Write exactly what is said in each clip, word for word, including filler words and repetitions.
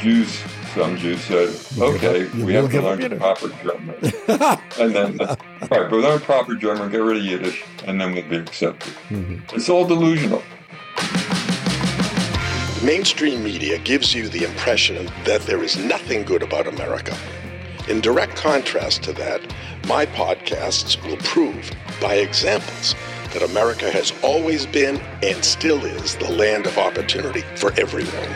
Jews, some Jews said, okay, we have to learn the proper German. and then, right, but learn proper German, get rid of Yiddish, and then we'll be accepted. Mm-hmm. It's all delusional. Mainstream media gives you the impression that there is nothing good about America. In direct contrast to that, my podcasts will prove by examples that America has always been and still is the land of opportunity for everyone.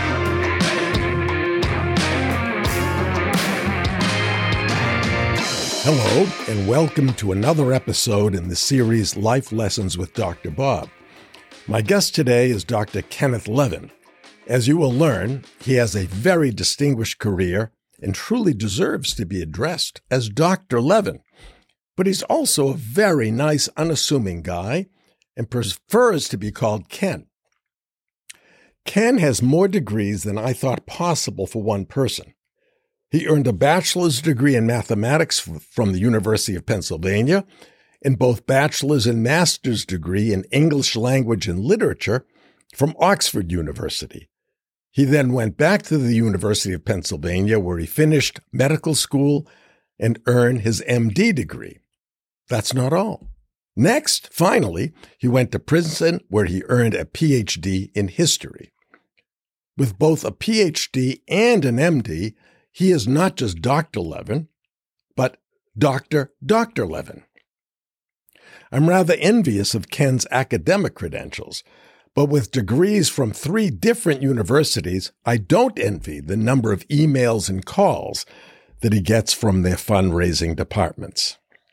Hello, and welcome to another episode in the series Life Lessons with Doctor Bob. My guest today is Doctor Kenneth Levin. As you will learn, he has a very distinguished career and truly deserves to be addressed as Doctor Levin. But he's also a very nice, unassuming guy and prefers to be called Ken. Ken has more degrees than I thought possible for one person. He earned a bachelor's degree in mathematics from the University of Pennsylvania and both bachelor's and master's degree in English language and literature from Oxford University. He then went back to the University of Pennsylvania, where he finished medical school and earned his M D degree. That's not all. Next, finally, he went to Princeton, where he earned a P H D in history. With both a P H D and an M D, he is not just Doctor Levin, but Doctor Doctor Levin. I'm rather envious of Ken's academic credentials, but with degrees from three different universities, I don't envy the number of emails and calls that he gets from their fundraising departments.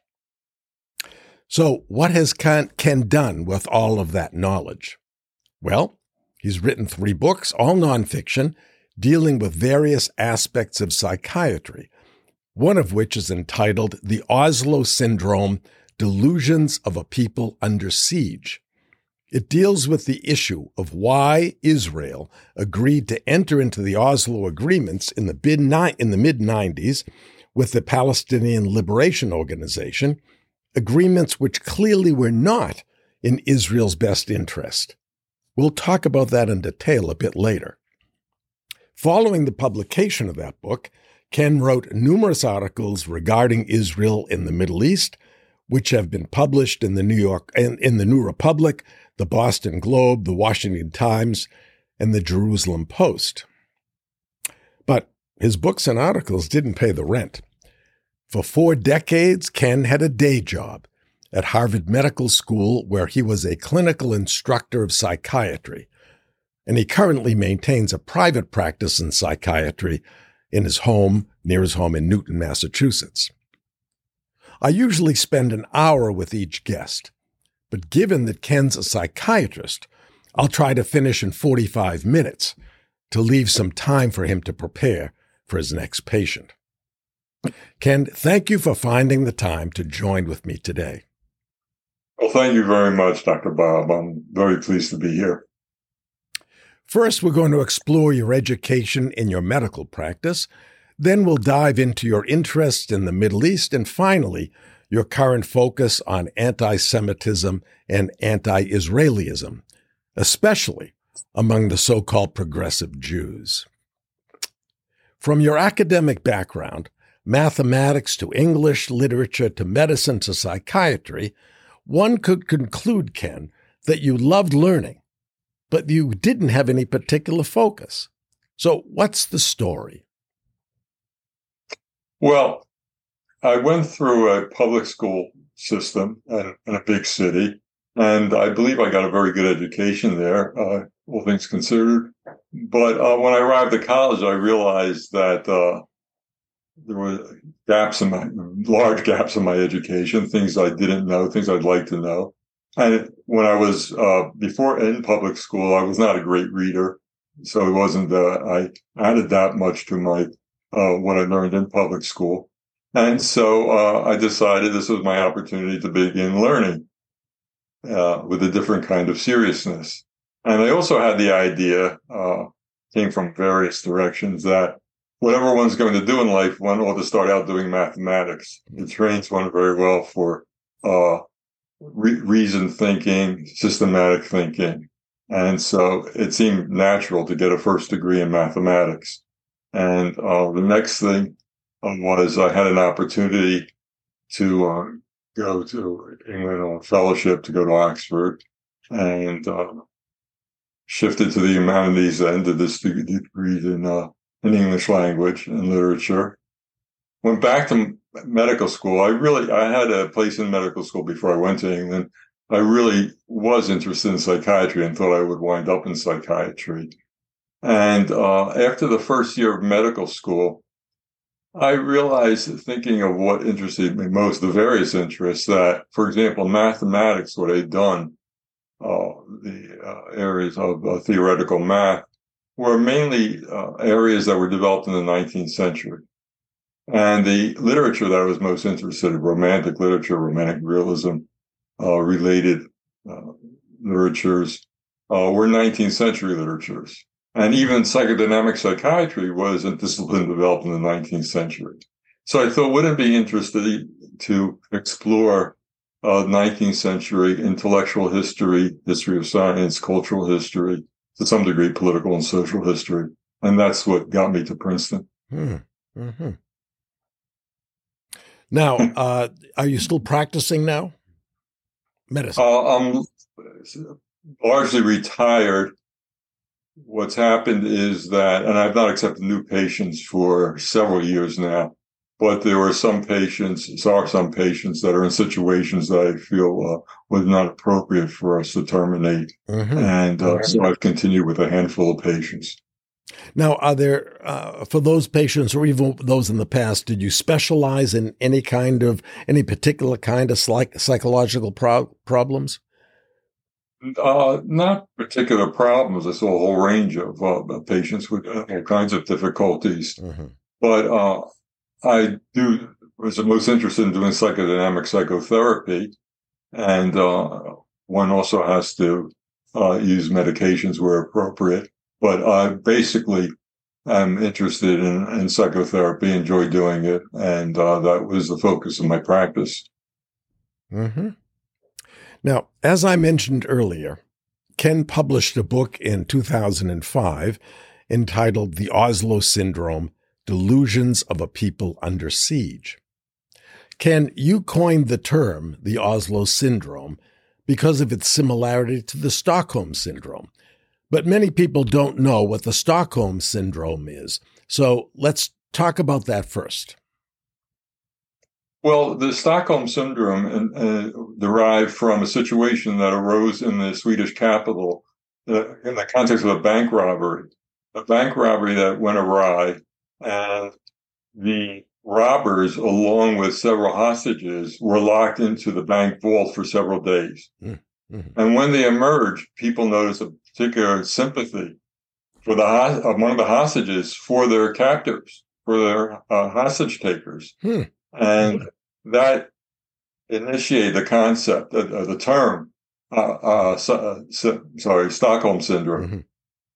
So what has Ken, Ken done with all of that knowledge? Well, he's written three books, all nonfiction, dealing with various aspects of psychiatry, one of which is entitled The Oslo Syndrome: Delusions of a People Under Siege. It deals with the issue of why Israel agreed to enter into the Oslo agreements in the mid-nineties with the Palestinian Liberation Organization, agreements which clearly were not in Israel's best interest. We'll talk about that in detail a bit later. Following the publication of that book, Ken wrote numerous articles regarding Israel in the Middle East, which have been published in the New York in, in the New Republic, the Boston Globe, the Washington Times, and the Jerusalem Post. But his books and articles didn't pay the rent. For four decades, Ken had a day job at Harvard Medical School, where he was a clinical instructor of psychiatry, and he currently maintains a private practice in psychiatry in his home, near his home in Newton, Massachusetts. I usually spend an hour with each guest, but given that Ken's a psychiatrist, I'll try to finish in forty-five minutes to leave some time for him to prepare for his next patient. Ken, thank you for finding the time to join with me today. Well, thank you very much, Doctor Bob. I'm very pleased to be here. First, we're going to explore your education in your medical practice. Then we'll dive into your interests in the Middle East, and finally, your current focus on anti-Semitism and anti-Israelism, especially among the so-called progressive Jews. From your academic background, mathematics to English, literature to medicine to psychiatry, one could conclude, Ken, that you loved learning, but you didn't have any particular focus. So what's the story? Well, I went through a public school system in a big city, and I believe I got a very good education there, uh, all things considered. But uh, when I arrived at college, I realized that uh, there were gaps in my, large gaps in my education, things I didn't know, things I'd like to know. And when I was, uh, before in public school, I was not a great reader. So it wasn't, uh, I added that much to my, uh, what I learned in public school. And so, uh, I decided this was my opportunity to begin learning, uh, with a different kind of seriousness. And I also had the idea, uh, came from various directions, that whatever one's going to do in life, one ought to start out doing mathematics. It trains one very well for, uh, Re- reasoned thinking, systematic thinking. And so it seemed natural to get a first degree in mathematics. And uh, the next thing was I had an opportunity to uh, go to England on a fellowship to go to Oxford, and uh, shifted to the humanities and did this degree in uh, in English language and literature. Went back to medical school. I really I had a place in medical school before I went to England. I really was interested in psychiatry and thought I would wind up in psychiatry. And uh, after the first year of medical school, I realized, thinking of what interested me most, the various interests, that, for example, mathematics, what I'd done, uh, the uh, areas of uh, theoretical math, were mainly uh, areas that were developed in the nineteenth century. And the literature that I was most interested in, romantic literature, romantic realism, uh, related uh, literatures, uh, were nineteenth century literatures. And even psychodynamic psychiatry was a discipline developed in the nineteenth century. So I thought, wouldn't it be interesting to explore uh, nineteenth century intellectual history, history of science, cultural history, to some degree, political and social history. And that's what got me to Princeton. Hmm. Mm-hmm. Now, uh, are you still practicing now? Medicine? Uh, I'm largely retired. What's happened is that, and I've not accepted new patients for several years now, but there were some patients, there are some patients that are in situations that I feel uh, was not appropriate for us to terminate. Mm-hmm. And uh, so I've continued with a handful of patients. Now, are there, uh, for those patients or even those in the past, did you specialize in any kind of, any particular kind of psych- psychological pro- problems? Uh, not particular problems. I saw a whole range of uh, patients with all kinds of difficulties. Mm-hmm. But uh, I do was most interested in doing psychodynamic psychotherapy, and uh, one also has to uh, use medications where appropriate. But I basically am interested in, in psychotherapy, enjoy doing it, and uh, that was the focus of my practice. Mm-hmm. Now, as I mentioned earlier, Ken published a book in two thousand five entitled The Oslo Syndrome, Delusions of a People Under Siege. Ken, you coined the term the Oslo Syndrome because of its similarity to the Stockholm Syndrome. But many people don't know what the Stockholm Syndrome is. So let's talk about that first. Well, the Stockholm Syndrome uh, derived from a situation that arose in the Swedish capital uh, in the context of a bank robbery, a bank robbery that went awry, and the robbers, along with several hostages, were locked into the bank vault for several days. Mm-hmm. And when they emerged, people noticed a particular sympathy for the among the hostages for their captors, for their uh, hostage takers. Hmm. And that initiated the concept, uh, uh, the term, uh, uh, so, uh, so, sorry, Stockholm Syndrome. Mm-hmm.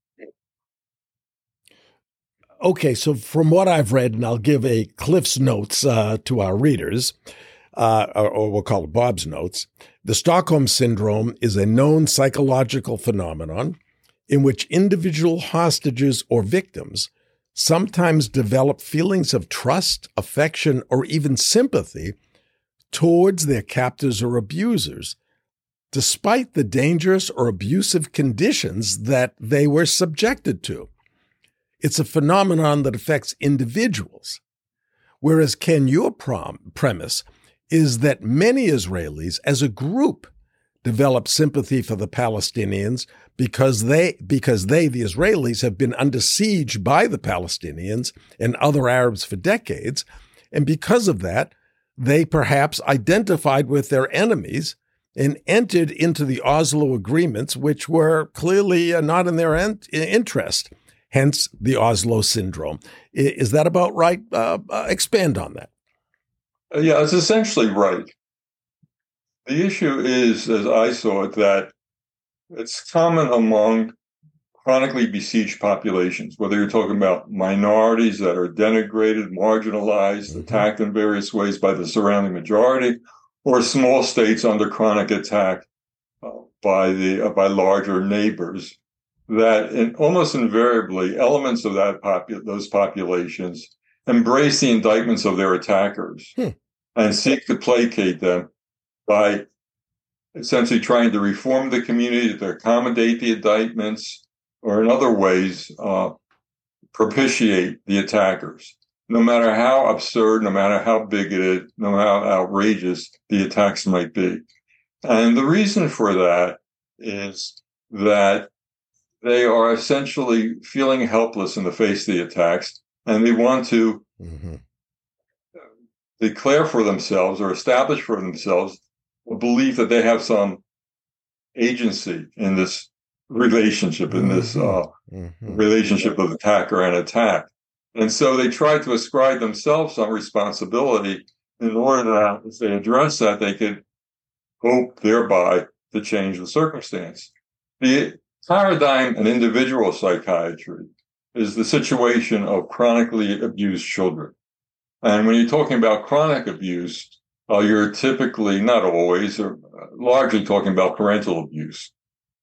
Okay, so from what I've read, and I'll give a Cliff's Notes uh, to our readers, uh, or, or we'll call it Bob's Notes, the Stockholm Syndrome is a known psychological phenomenon in which individual hostages or victims sometimes develop feelings of trust, affection, or even sympathy towards their captors or abusers, despite the dangerous or abusive conditions that they were subjected to. It's a phenomenon that affects individuals, whereas, Ken, your prom- premise is that many Israelis as a group develop sympathy for the Palestinians because they, because they, the Israelis, have been under siege by the Palestinians and other Arabs for decades. And because of that, they perhaps identified with their enemies and entered into the Oslo agreements, which were clearly not in their en- interest, hence the Oslo Syndrome. Is that about right? Uh, uh, expand on that. Yeah, it's essentially right. The issue is, as I saw it, that it's common among chronically besieged populations, whether you're talking about minorities that are denigrated, marginalized, mm-hmm. attacked in various ways by the surrounding majority, or small states under chronic attack uh, by the uh, by larger neighbors that in, almost invariably elements of that popu- those populations embrace the indictments of their attackers hmm. and seek to placate them by essentially trying to reform the community to accommodate the indictments, or in other ways, uh, propitiate the attackers. No matter how absurd, no matter how bigoted, no matter how outrageous the attacks might be. And the reason for that is that they are essentially feeling helpless in the face of the attacks, and they want to mm-hmm. declare for themselves or establish for themselves a belief that they have some agency in this relationship, in this uh, mm-hmm. relationship of attacker and attack. And so they try to ascribe themselves some responsibility in order that if they address that, they could hope thereby to change the circumstance. The paradigm in individual psychiatry is the situation of chronically abused children. And when you're talking about chronic abuse, uh, you're typically, not always, or largely talking about parental abuse.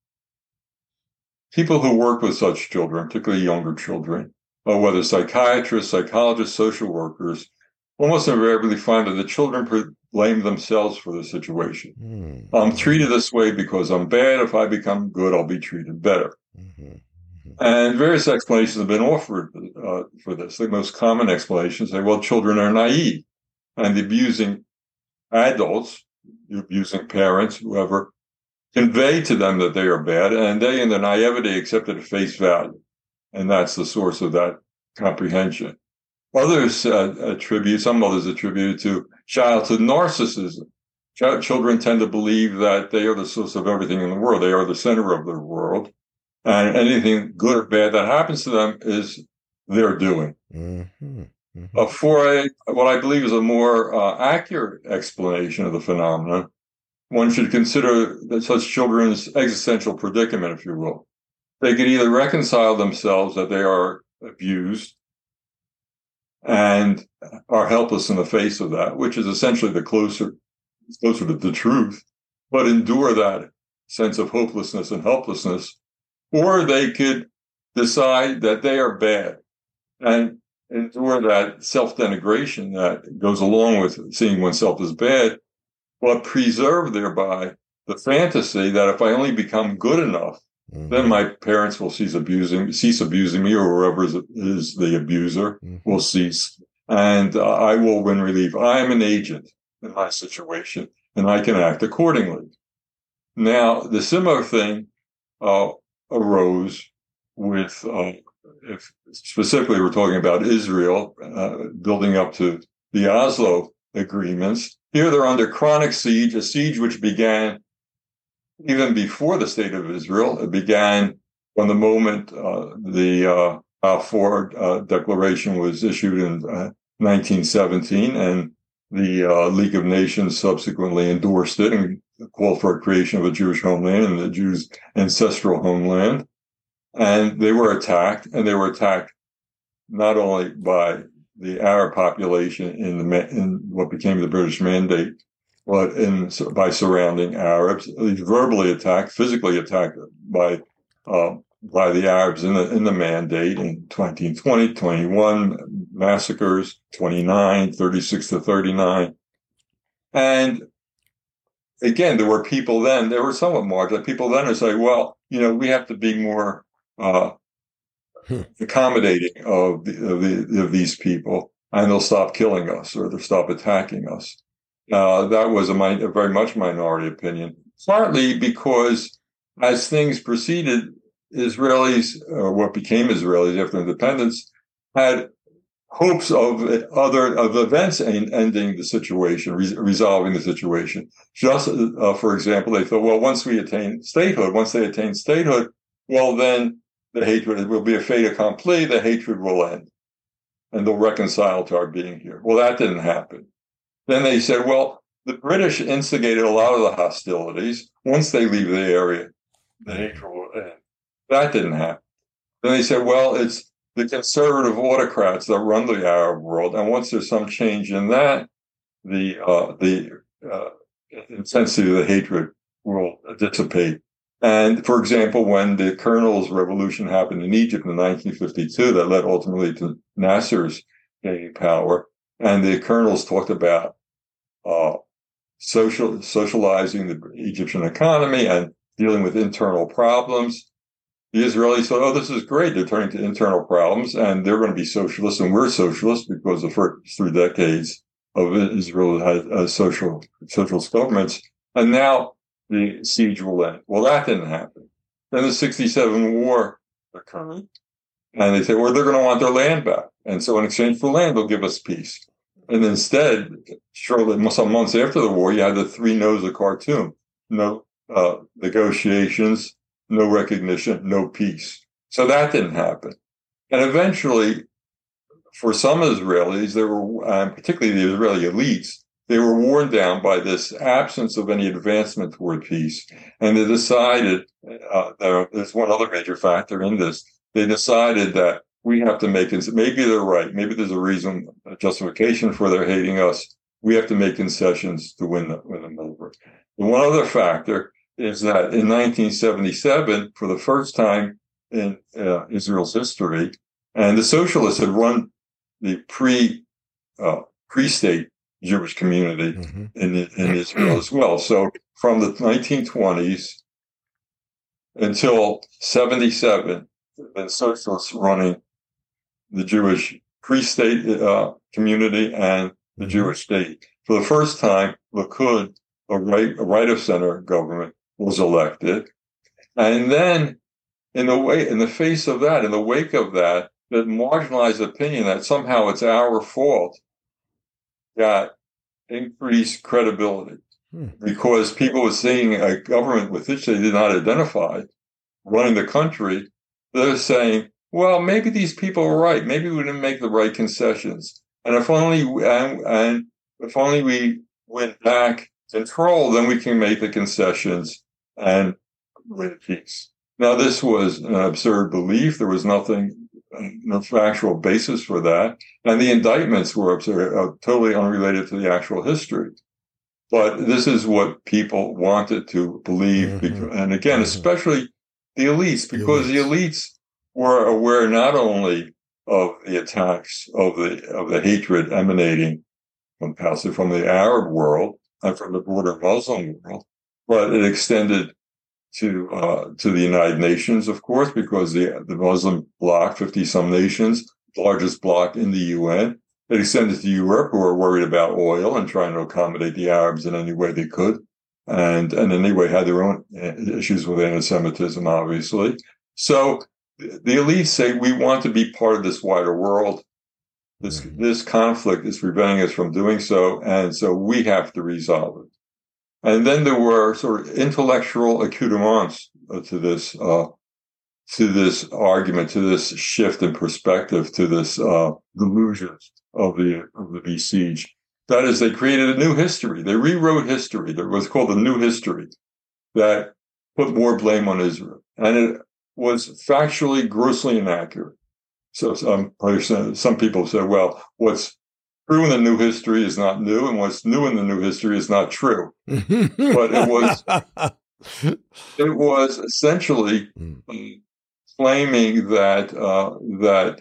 People who work with such children, particularly younger children, uh, whether psychiatrists, psychologists, social workers, almost invariably find that the children blame themselves for the situation. Mm-hmm. I'm treated this way because I'm bad. If I become good, I'll be treated better. Mm-hmm. Mm-hmm. And various explanations have been offered uh, for this. The most common explanations say, well, children are naive, and the abusing adults, the abusing parents, whoever, convey to them that they are bad, and they, in their naivety, accept it at face value. And that's the source of that comprehension. Others uh, attribute, some others attribute it to childhood narcissism. Ch- children tend to believe that they are the source of everything in the world. They are the center of their world. And anything good or bad that happens to them is their doing. Mm-hmm. Mm-hmm. Uh, for a, what I believe is a more uh, accurate explanation of the phenomenon, one should consider that such children's existential predicament, if you will. They could either reconcile themselves that they are abused and are helpless in the face of that, which is essentially the closer, closer to the truth, but endure that sense of hopelessness and helplessness, or they could decide that they are bad and endure that self-denigration that goes along with seeing oneself as bad, but preserve thereby the fantasy that if I only become good enough, mm-hmm. then my parents will cease abusing, cease abusing me, or whoever is, is the abuser mm-hmm. will cease, and uh, I will win relief. I am an agent in my situation, and I can act accordingly. Now, the similar thing uh, arose with, uh, if specifically we're talking about Israel, uh, building up to the Oslo agreements. Here they're under chronic siege, a siege which began even before the State of Israel. It began from the moment uh, the uh, Balfour uh, Declaration was issued in uh, nineteen seventeen, and the uh, League of Nations subsequently endorsed it and called for a creation of a Jewish homeland and the Jews' ancestral homeland. And they were attacked, and they were attacked not only by the Arab population in the in what became the British Mandate, but in by surrounding Arabs, verbally attacked, physically attacked by uh, by the Arabs in the in the Mandate in twenty twenty, twenty-one massacres, twenty-nine, thirty-six to thirty-nine, and again, there were people then. There were somewhat marginal people then who say, "Well, you know, we have to be more." Uh, accommodating of, the, of, the, of these people, and they'll stop killing us or they'll stop attacking us. Uh, that was a, mi- a very much minority opinion, partly because as things proceeded, Israelis, or what became Israelis after independence, had hopes of other of events ending the situation, re- resolving the situation. Just uh, for example, they thought, well, once we attain statehood, once they attain statehood, well, then the hatred will be a fait accompli, the hatred will end, and they'll reconcile to our being here. Well, that didn't happen. Then they said, well, the British instigated a lot of the hostilities. Once they leave the area, the hatred will end. That didn't happen. Then they said, well, it's the conservative autocrats that run the Arab world, and once there's some change in that, the uh, the uh, intensity of the hatred will dissipate. And for example, when the Colonel's Revolution happened in Egypt in nineteen fifty-two, that led ultimately to Nasser's gaining power, and the Colonels talked about uh, social socializing the Egyptian economy and dealing with internal problems. The Israelis thought, oh, this is great. They're turning to internal problems, and they're going to be socialists, and we're socialists because the first three decades of Israel had uh, social socialist governments, and now the siege will end. Well, that didn't happen. Then the sixty-seven war occurred, and they said, well, they're going to want their land back. And so in exchange for land, they'll give us peace. And instead, shortly, some months after the war, you had the three no's of Khartoum. No uh, negotiations, no recognition, no peace. So that didn't happen. And eventually, for some Israelis, they were, um, particularly the Israeli elites, they were worn down by this absence of any advancement toward peace. And they decided, uh, there's one other major factor in this, they decided that we have to make, maybe they're right, maybe there's a reason, a justification for their hating us. We have to make concessions to win, the, win them over. And one other factor is that in nineteen seventy-seven, for the first time in uh, Israel's history, and the socialists had run the pre, uh, pre-state Jewish community mm-hmm. in, in Israel as well. So from the nineteen twenties until seventy-seven, the socialists running the Jewish pre-state uh, community and the mm-hmm. Jewish state. For the first time, Likud, a right, a right of center government, was elected. And then in the way, in the face of that, in the wake of that, that marginalized opinion that somehow it's our fault got increased credibility hmm. because people were seeing a government with which they did not identify running the country. They're saying, well, maybe these people are right. Maybe we didn't make the right concessions. And if only, and, and if only we went back control, then we can make the concessions and win peace. Now, this was an absurd belief. There was nothing, no factual basis for that. And the indictments were absurd, uh, totally unrelated to the actual history. But this is what people wanted to believe. Mm-hmm. Because, and again, mm-hmm. especially the elites, because the elites. the elites were aware not only of the attacks, of the of the hatred emanating from, from the Arab world and from the broader Muslim world, but it extended to uh, to the United Nations, of course, because the the Muslim bloc, fifty-some nations, largest bloc in the U N, it extended to Europe, who were worried about oil and trying to accommodate the Arabs in any way they could, and and anyway had their own issues with anti-Semitism, obviously. So the elites say we want to be part of this wider world. This mm-hmm. this conflict is preventing us from doing so, and so we have to resolve it. And then there were sort of intellectual accoutrements to this, uh, to this argument, to this shift in perspective, to this uh, delusion of the of the besieged. That is, they created a new history. They rewrote history. There was called the New History that put more blame on Israel, and it was factually grossly inaccurate. So some some people say, well, what's true in the new history is not new, and what's new in the new history is not true. But it was it was essentially claiming that uh, that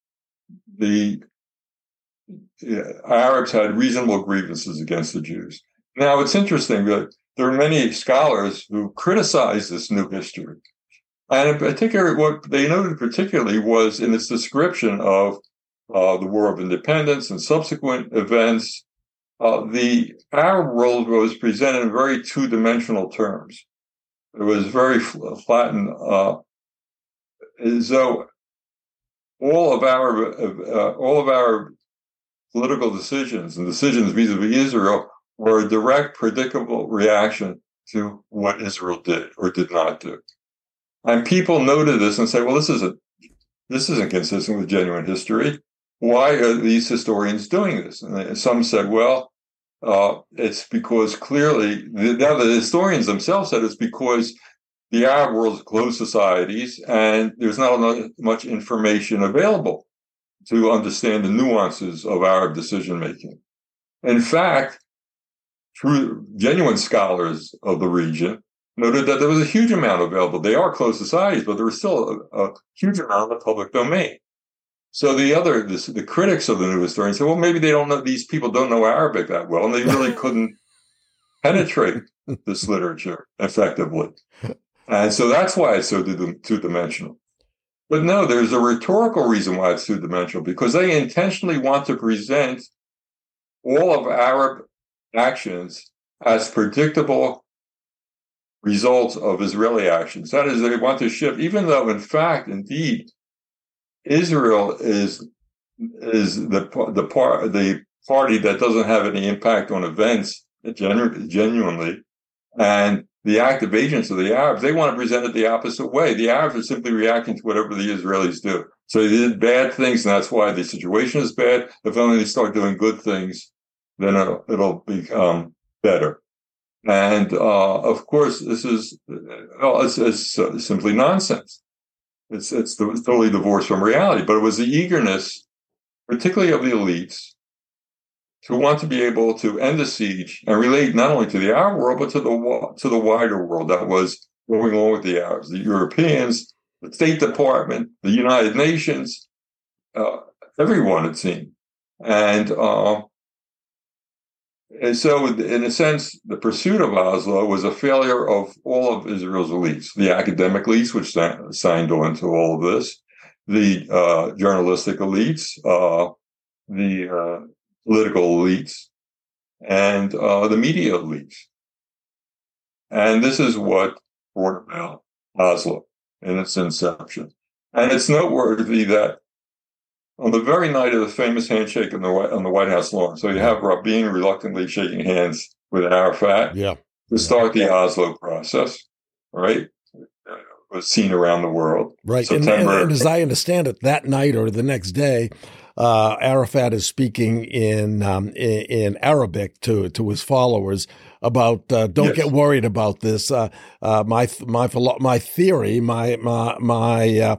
the yeah, Arabs had reasonable grievances against the Jews. Now, it's interesting that there are many scholars who criticize this new history. And in particular, what they noted particularly was in its description of uh, the War of Independence and subsequent events, uh, the Arab world was presented in very two-dimensional terms. It was very flattened, uh, as though all of our uh, all of our political decisions and decisions vis-a-vis Israel were a direct, predictable reaction to what Israel did or did not do. And people noted this and say, well, this isn't, this isn't consistent with genuine history. Why are these historians doing this? And some said, well, uh, it's because clearly, now the historians themselves said it's because the Arab world is closed societies and there's not much information available to understand the nuances of Arab decision-making. In fact, true, genuine scholars of the region noted that there was a huge amount available. They are closed societies, but there was still a, a huge amount in the public domain. So the other, this, the critics of the new historian said, well, maybe they don't know, these people don't know Arabic that well, and they really couldn't penetrate this literature effectively. And so that's why it's so two-dimensional. But no, there's a rhetorical reason why it's two-dimensional, because they intentionally want to present all of Arab actions as predictable results of Israeli actions. That is, they want to shift, even though, in fact, indeed, Israel is is the the part the party that doesn't have any impact on events genu- genuinely, and the active agents of the Arabs, they want to present it the opposite way. The Arabs are simply reacting to whatever the Israelis do. So they did bad things, and that's why the situation is bad. If only they start doing good things, then it'll, it'll become better. And uh, of course, this is well, it's, it's uh, simply nonsense. It's it's, the, it's totally divorced from reality. But it was the eagerness, particularly of the elites, to want to be able to end the siege and relate not only to the Arab world, but to the to the wider world that was going on with the Arabs, the Europeans, the State Department, the United Nations, uh, everyone, it seemed. And, uh, and so, in a sense, the pursuit of Oslo was a failure of all of Israel's elites, the academic elites, which sa- signed on to all of this, the uh, journalistic elites, uh, the uh, political elites, and uh, the media elites. And this is what brought about Oslo in its inception. And it's noteworthy that on the very night of the famous handshake on the, on the White House lawn, so you have Rabin reluctantly shaking hands with Arafat yeah. to start the Oslo process, right? It was seen around the world. Right. And, and, and as I understand it, that night or the next day, Uh, Arafat is speaking in, um, in in Arabic to to his followers about uh, don't yes. get worried about this. Uh, uh, my my my theory, my my my uh,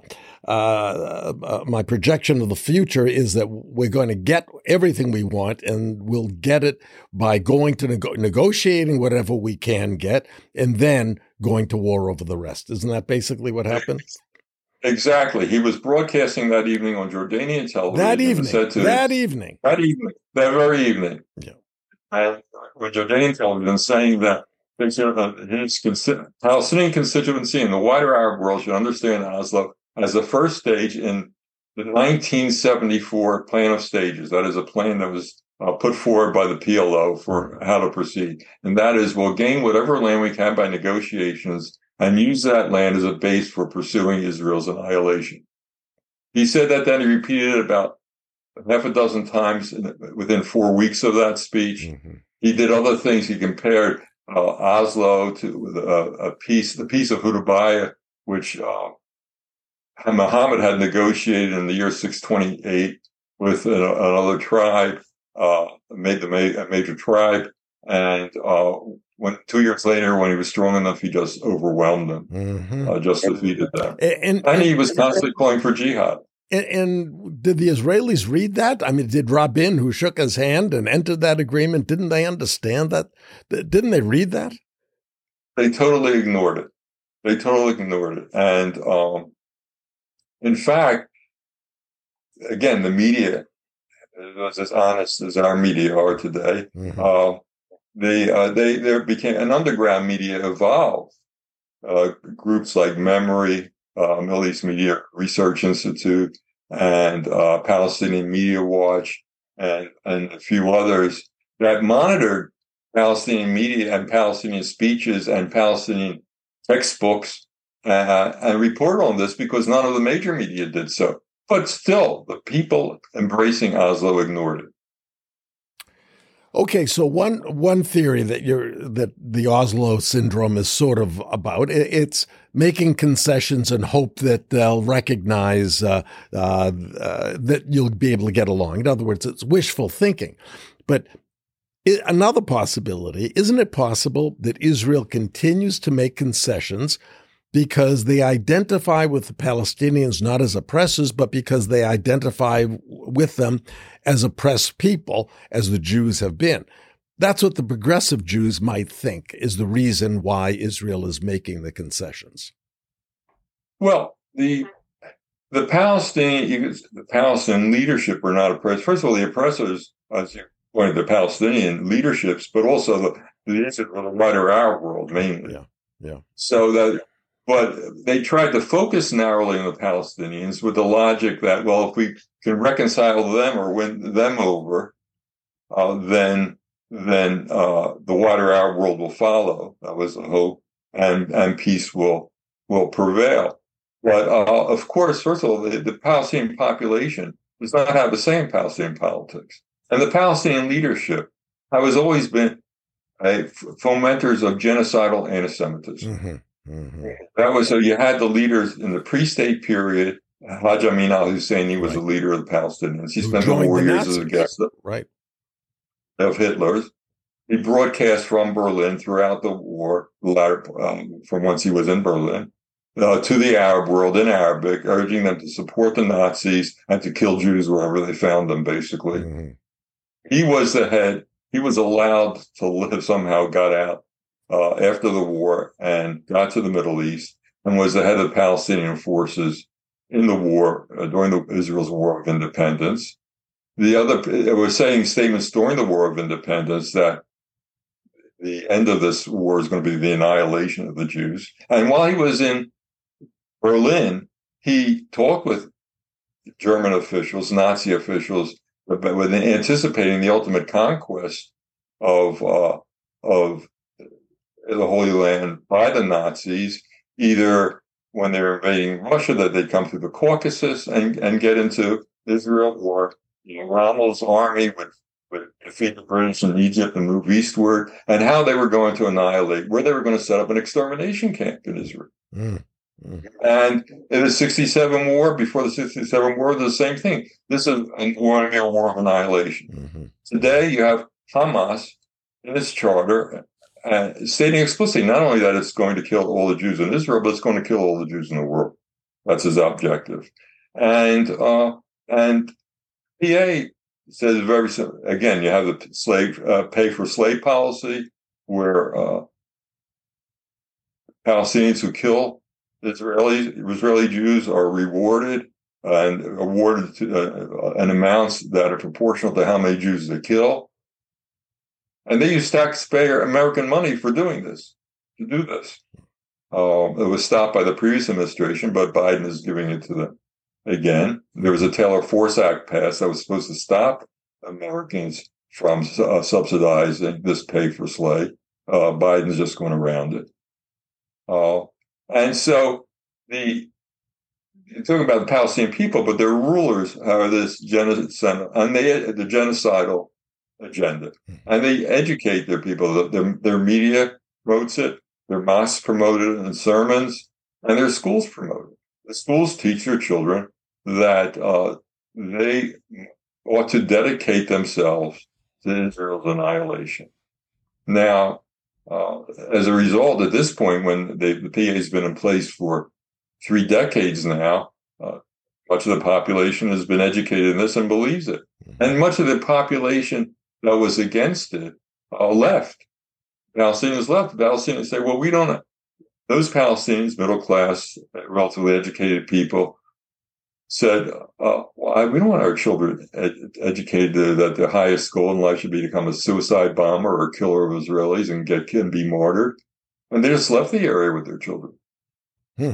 uh, uh, my projection of the future is that we're going to get everything we want, and we'll get it by going to nego- negotiating whatever we can get, and then going to war over the rest. Isn't that basically what happened? Exactly. He was broadcasting that evening on Jordanian television. That evening. Said to that his, evening. That evening. That very evening. Yeah. And on Jordanian television, saying that his Palestinian constituency and the wider Arab world should understand Oslo as the first stage in the nineteen seventy-four Plan of Stages. That is a plan that was uh, put forward by the P L O for how to proceed. And that is, we'll gain whatever land we can by negotiations and use that land as a base for pursuing Israel's annihilation. He said that, then he repeated it about half a dozen times in, within four weeks of that speech. Mm-hmm. He did other things. He compared uh, Oslo to uh, a piece, the peace of Hudaybiyah, which uh, Muhammad had negotiated in the year six twenty-eight with an, another tribe, uh, made the ma- a major tribe, and uh, When two years later, when he was strong enough, he just overwhelmed them, mm-hmm. uh, just defeated them. And, and, and he was constantly calling for jihad. And, and did the Israelis read that? I mean, did Rabin, who shook his hand and entered that agreement, didn't they understand that? Didn't they read that? They totally ignored it. They totally ignored it. And um, in fact, again, the media was as honest as our media are today. Mm-hmm. Uh, They, uh, they, there became an underground media evolved. Uh, groups like Memory, uh, Middle East Media Research Institute, and uh, Palestinian Media Watch, and, and a few others that monitored Palestinian media and Palestinian speeches and Palestinian textbooks uh, and reported on this because none of the major media did so. But still, the people embracing Oslo ignored it. Okay, so one one theory that you're that the Oslo syndrome is sort of about, it's making concessions and hope that they'll recognize uh, uh, uh, that you'll be able to get along. In other words, it's wishful thinking. But it, another possibility, isn't it possible that Israel continues to make concessions because they identify with the Palestinians not as oppressors, but because they identify with them as oppressed people, as the Jews have been? That's what the progressive Jews might think is the reason why Israel is making the concessions. Well, the the Palestinian the Palestinian leadership were not oppressed. First of all, the oppressors, as you pointed, the Palestinian leaderships, but also the the, the wider Arab world mainly. Yeah, yeah. So that, but they tried to focus narrowly on the Palestinians with the logic that, well, if we can reconcile them or win them over, uh, then then uh, the wider Arab world will follow. That was the hope, and and peace will will prevail. But uh, of course, first of all, the, the Palestinian population does not have the same Palestinian politics, and the Palestinian leadership has always been a fomenters of genocidal anti-Semitism. Mm-hmm. Mm-hmm. That was so. You had the leaders in the pre-state period. Hajj Amin al-Husseini was Right. the leader of the Palestinians. He Who spent the joined four the years as a Nazis. guest of, Right. of Hitler's. He broadcast from Berlin throughout the war, the latter, um, from once he was in Berlin, uh, to the Arab world in Arabic, urging them to support the Nazis and to kill Jews wherever they found them, basically. Mm-hmm. He was the head. He was allowed to live, somehow got out uh, after the war and got to the Middle East and was the head of the Palestinian forces in the war, uh, during the, Israel's War of Independence. The other, it was saying statements during the War of Independence that the end of this war is going to be the annihilation of the Jews. And while he was in Berlin, he talked with German officials, Nazi officials, but with anticipating the ultimate conquest of uh, of the Holy Land by the Nazis, either when they were invading Russia, that they'd come through the Caucasus and, and get into Israel, or you know, Rommel's army would, would defeat the British in Egypt and move eastward, and how they were going to annihilate, where they were going to set up an extermination camp in Israel. Mm. Mm. And in the sixty-seven war, before the sixty-seven war, the same thing. This is a war, a war of annihilation. Mm-hmm. Today, you have Hamas in its charter uh, stating explicitly not only that it's going to kill all the Jews in Israel, but it's going to kill all the Jews in the world. That's his objective. And uh, and P A says very simple. Again, you have the slave uh, pay for slave policy, where uh, Palestinians who kill Israeli Israeli Jews are rewarded and awarded to, uh, an amounts that are proportional to how many Jews they kill. And they use taxpayer American money for doing this, to do this. Uh, it was stopped by the previous administration, but Biden is giving it to them again. There was a Taylor Force Act passed that was supposed to stop Americans from uh, subsidizing this pay for slave. Uh, Biden's just going around it. Uh, and so the you're talking about the Palestinian people, but their rulers are this genocide, and they the genocidal agenda, and they educate their people. Their, their media promotes it, their mosques promote it in sermons, and their schools promote it. The schools teach their children that uh, they ought to dedicate themselves to Israel's annihilation. Now, uh, as a result, at this point, when they, the P A has been in place for three decades now, uh, much of the population has been educated in this and believes it. And much of the population that was against it uh, left. Palestinians left. Palestinians say, well, we don't, those Palestinians, middle class, relatively educated people, said, uh, well, we don't want our children ed- educated at the highest goal in life should be to become a suicide bomber or a killer of Israelis and get and be martyred. And they just left the area with their children. Hmm.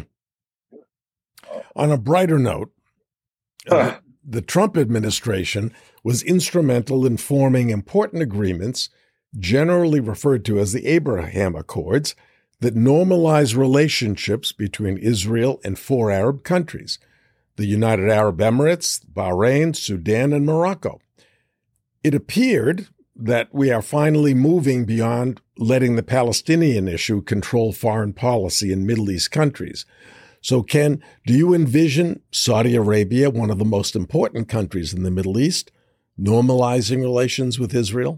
On a brighter note, uh, the Trump administration was instrumental in forming important agreements, generally referred to as the Abraham Accords, that normalize relationships between Israel and four Arab countries: the United Arab Emirates, Bahrain, Sudan, and Morocco. It appeared that we are finally moving beyond letting the Palestinian issue control foreign policy in Middle East countries. So, Ken, do you envision Saudi Arabia, one of the most important countries in the Middle East, normalizing relations with Israel?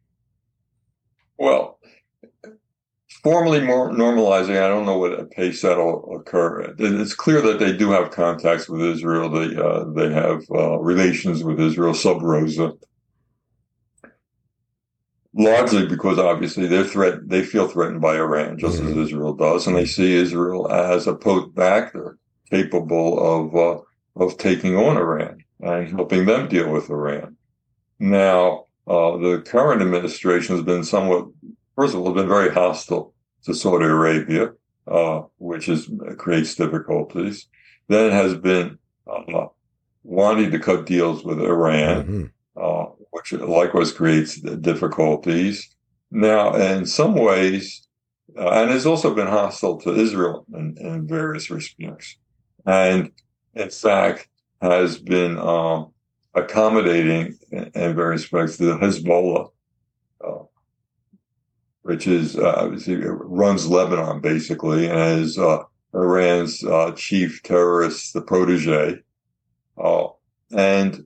Well, formally more normalizing, I don't know what pace that'll occur. It's clear that they do have contacts with Israel. They uh, they have uh, relations with Israel sub rosa. largely because obviously they're threat they feel threatened by Iran, just mm-hmm. as Israel does, and they see Israel as a potent actor capable of uh, of taking on Iran and helping them deal with Iran. Now, uh, the current administration has been somewhat, first of all, been very hostile to Saudi Arabia, uh, which is creates difficulties. Then has been uh, wanting to cut deals with Iran, mm-hmm. uh, which likewise creates difficulties. Now, in some ways, uh, and has also been hostile to Israel in, in various respects, and in fact has been um, accommodating in, in various respects to the Hezbollah, uh, which is uh, runs Lebanon basically, and is uh, Iran's uh, chief terrorist, the protege. Uh, and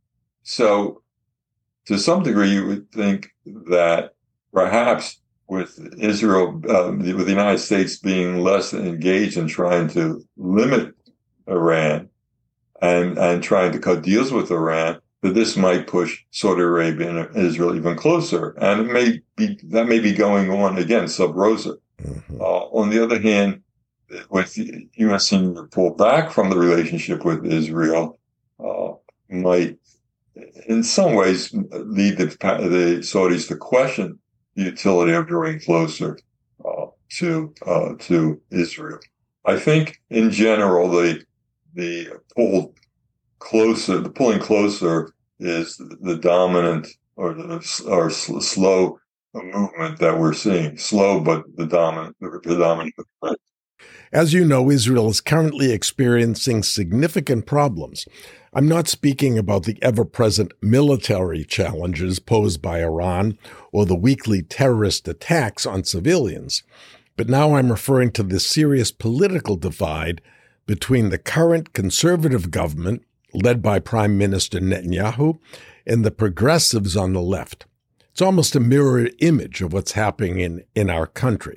so, to some degree, you would think that perhaps with Israel, uh, with the United States being less engaged in trying to limit Iran and, and trying to cut deals with Iran, that this might push Saudi Arabia and Israel even closer. And it may be, that may be going on again, sub rosa. Mm-hmm. Uh, on the other hand, with the U S seeming to pull back from the relationship with Israel, uh, might, in some ways, lead the, the Saudis to question the utility of drawing closer uh, to uh, to Israel. I think, in general, the the pull closer, the pulling closer, is the dominant or the or slow movement that we're seeing. Slow, but the dominant, the predominant movement. As you know, Israel is currently experiencing significant problems. I'm not speaking about the ever-present military challenges posed by Iran or the weekly terrorist attacks on civilians, but now I'm referring to the serious political divide between the current conservative government, led by Prime Minister Netanyahu, and the progressives on the left. It's almost a mirror image of what's happening in, in our country.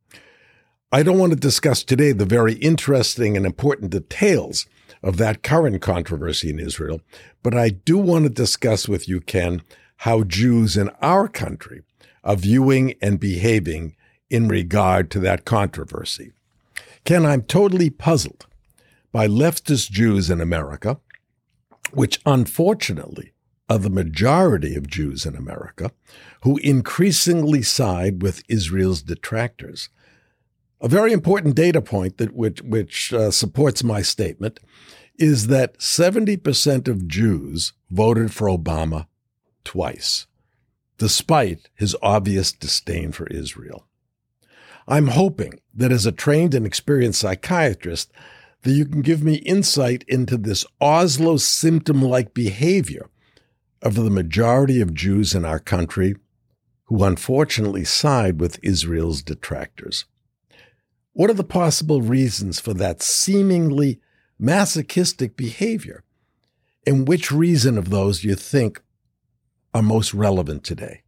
I don't want to discuss today the very interesting and important details of that current controversy in Israel, but I do want to discuss with you, Ken, how Jews in our country are viewing and behaving in regard to that controversy. Ken, I'm totally puzzled by leftist Jews in America, which unfortunately are the majority of Jews in America, who increasingly side with Israel's detractors. A very important data point that which, which uh, supports my statement is that seventy percent of Jews voted for Obama twice, despite his obvious disdain for Israel. I'm hoping that as a trained and experienced psychiatrist, that you can give me insight into this Oslo symptom-like behavior of the majority of Jews in our country who unfortunately side with Israel's detractors. What are the possible reasons for that seemingly masochistic behavior? And which reason of those do you think are most relevant today?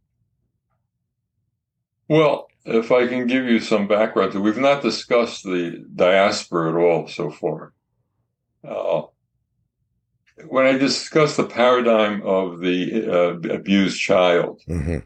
Well, if I can give you some background, we've not discussed the diaspora at all so far. Uh, when I discussed the paradigm of the uh, abused child, mm-hmm.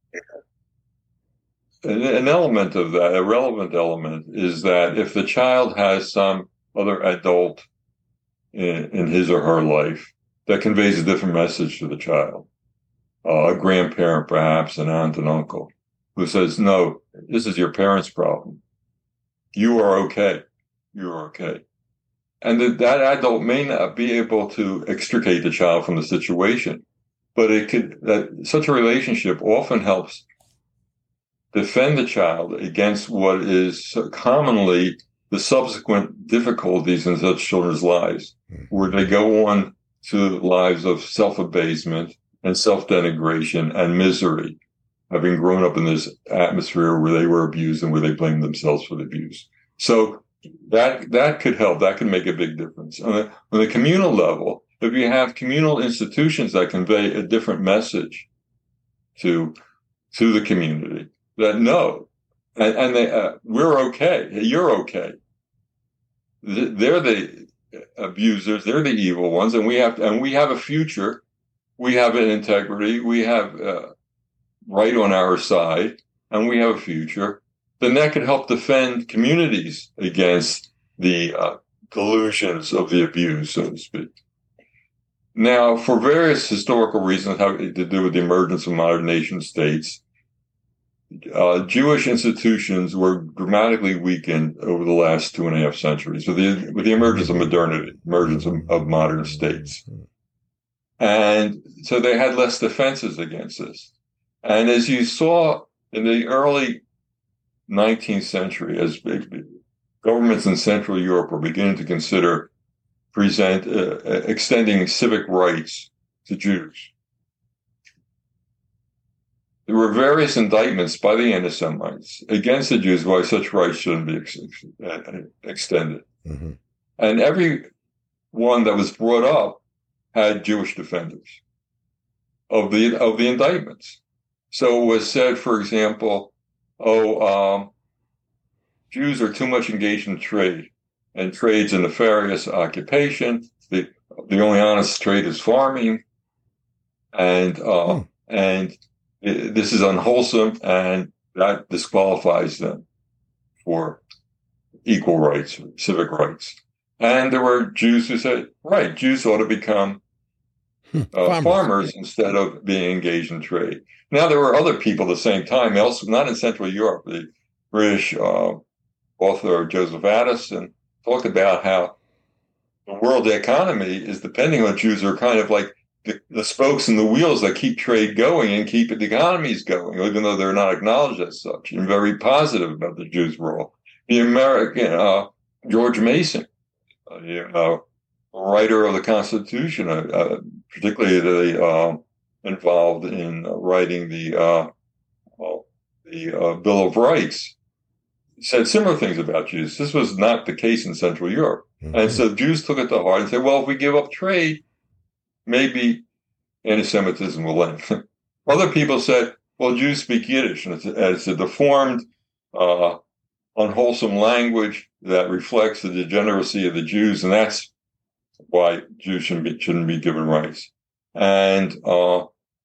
An, an element of that, a relevant element, is that if the child has some other adult in, in his or her life that conveys a different message to the child, uh, a grandparent perhaps, an aunt and uncle, who says, no, this is your parents' problem. You are okay. You are okay. And that, that adult may not be able to extricate the child from the situation, but it could, that such a relationship often helps defend the child against what is commonly the subsequent difficulties in such children's lives, where they go on to lives of self-abasement and self-denigration and misery, having grown up in this atmosphere where they were abused and where they blamed themselves for the abuse. So that that could help. That could make a big difference. On the, on the communal level, if you have communal institutions that convey a different message to to the community, that no, and, and they, uh, we're okay. You're okay. They're the abusers. They're the evil ones, and we have and we have a future. We have an integrity. We have uh, right on our side and we have a future, then that could help defend communities against the uh, delusions of the abused, so to speak. Now, for various historical reasons having to do with the emergence of modern nation states, uh, Jewish institutions were dramatically weakened over the last two and a half centuries with the, with the emergence of modernity, emergence of, of modern states. And so they had less defenses against this. And as you saw in the early nineteenth century, as governments in Central Europe were beginning to consider present uh, extending civic rights to Jews, there were various indictments by the anti-Semites against the Jews why such rights shouldn't be ex- extended. Mm-hmm. And every one that was brought up had Jewish defenders of the of the indictments. So it was said, for example, oh, um, Jews are too much engaged in trade, and trade's a nefarious occupation. The the only honest trade is farming, and uh, hmm. and it, this is unwholesome, and that disqualifies them for equal rights, civic rights. And there were Jews who said, right, Jews ought to become uh, farmers. farmers instead of being engaged in trade. Now, there were other people at the same time, else not in Central Europe. The British uh, author Joseph Addison talked about how the world economy is depending on Jews are kind of like the, the spokes and the wheels that keep trade going and keep the economies going, even though they're not acknowledged as such, and very positive about the Jews' role. The American uh, George Mason, uh, you know, writer of the Constitution, uh, uh, particularly the uh, involved in uh, writing the uh, well, the uh, Bill of Rights, said similar things about Jews. This was not the case in Central Europe. Mm-hmm. And so Jews took it to heart and said, well, if we give up trade, maybe anti-Semitism will end. Other people said, well, Jews speak Yiddish, and it's, it's a deformed, uh, unwholesome language that reflects the degeneracy of the Jews, and that's why Jews shouldn't be, shouldn't be given rights. And uh,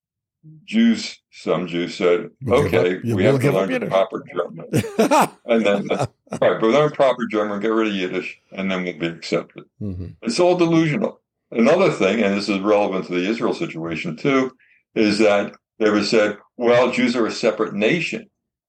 Jews, some Jews said, we'll okay, up, we have to learn the proper German. and then, right, but learn proper German, get rid of Yiddish, and then we'll be accepted. Mm-hmm. It's all delusional. Another thing, and this is relevant to the Israel situation too, is that they were said, well, Jews are a separate nation.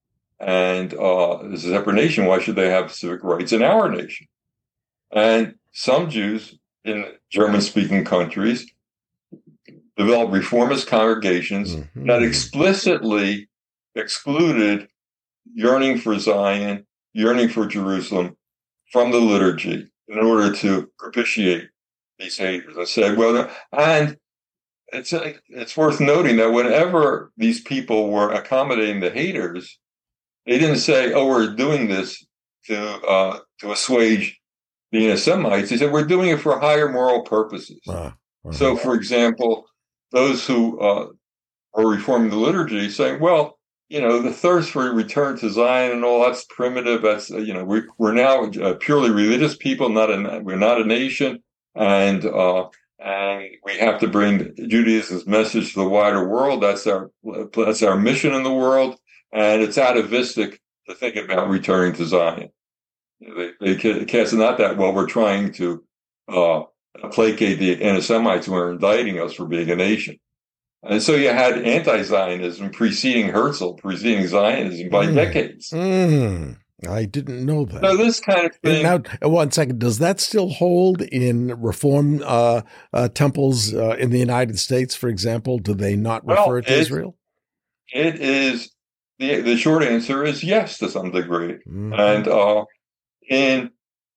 And uh, as a separate nation, why should they have civic rights in our nation? And some Jews in German-speaking countries developed reformist congregations mm-hmm. that explicitly excluded yearning for Zion, yearning for Jerusalem from the liturgy in order to propitiate these haters. I said, well, and it's it's worth noting that whenever these people were accommodating the haters, they didn't say, oh, we're doing this to uh, to assuage the anti-Semites. They said, we're doing it for higher moral purposes. Uh, uh-huh. So, for example, those who uh, are reforming the liturgy saying, well, you know, the thirst for return to Zion and all that's primitive. That's, you know, we, we're now a purely religious people, not a, we're not a nation. And, uh, and we have to bring Judaism's message to the wider world. That's our, that's our mission in the world. And it's atavistic to think about returning to Zion. They, they cast it not that, well, we're trying to, uh, placate the anti-Semites who are indicting us for being a nation. And so you had anti-Zionism preceding Herzl, preceding Zionism by mm. decades. Mm. I didn't know that. So this kind of thing. Now, one second, does that still hold in Reform uh, uh, temples uh, in the United States, for example? Do they not refer well, to it, Israel? It is, the, the short answer is yes, to some degree. Mm-hmm. And uh, in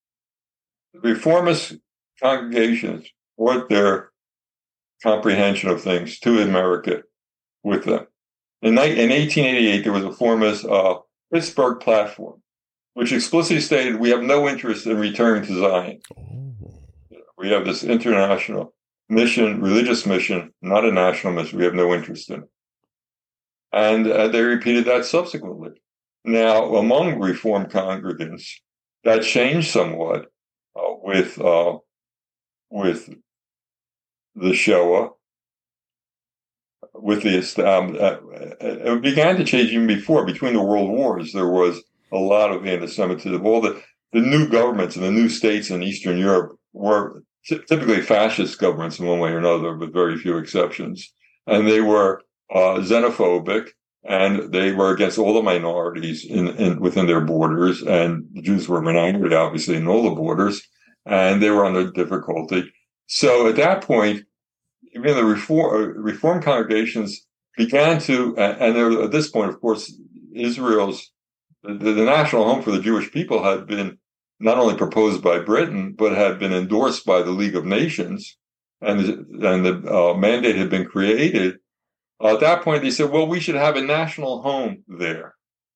reformist congregations brought their comprehension of things to America with them. In, in eighteen eighty-eight, there was a reformist uh, Pittsburgh platform, which explicitly stated, we have no interest in returning to Zion. Oh. We have this international mission, religious mission, not a national mission. We have no interest in it. And uh, they repeated that subsequently. Now, among Reformed congregants, that changed somewhat uh, with uh, with the Shoah with this, um, uh, it began to change even before. Between the world wars, there was a lot of anti-Semitism. All the, the new governments and the new states in Eastern Europe were t- typically fascist governments in one way or another, with very few exceptions. And they were uh, xenophobic, and they were against all the minorities in, in within their borders. And the Jews were a minority, obviously, in all the borders, and they were under difficulty. So at that point, even the reform, reform congregations began to, and there, at this point, of course, Israel's, the, the national home for the Jewish people had been not only proposed by Britain, but had been endorsed by the League of Nations, and, and the uh, mandate had been created. Uh, at that point, they said, well, we should have a national home there.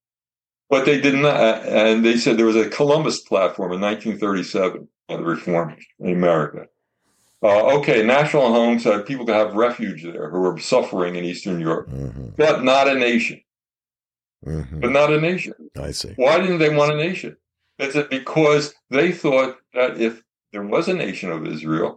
But they did not, and they said there was a Columbus platform in nineteen thirty-seven on the reform in America. Uh, okay, national homes, uh, people could have refuge there who were suffering in Eastern Europe, mm-hmm. but not a nation. Mm-hmm. But not a nation. I see. Why didn't they want a nation? Is it because they thought that if there was a nation of Israel,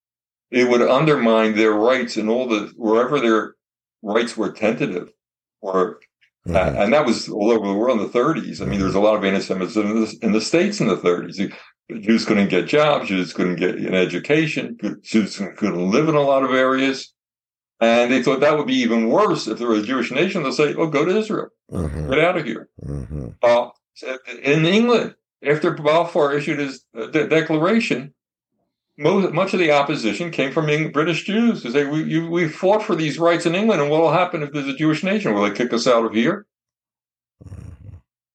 it would undermine their rights in all the, wherever their rights were tentative, or, mm-hmm. uh, and that was all over the world in the thirties. I mean, there's a lot of anti-Semitism in the, in the States in the thirties. Jews couldn't get jobs, Jews couldn't get an education, Jews couldn't live in a lot of areas. And they thought that would be even worse if there was a Jewish nation. They'll say, oh, go to Israel. Mm-hmm. Get out of here. Mm-hmm. Uh, in England, after Balfour issued his de- declaration, most, much of the opposition came from English, British Jews who say, we, you, we fought for these rights in England, and what will happen if there's a Jewish nation? Will they kick us out of here? Mm-hmm.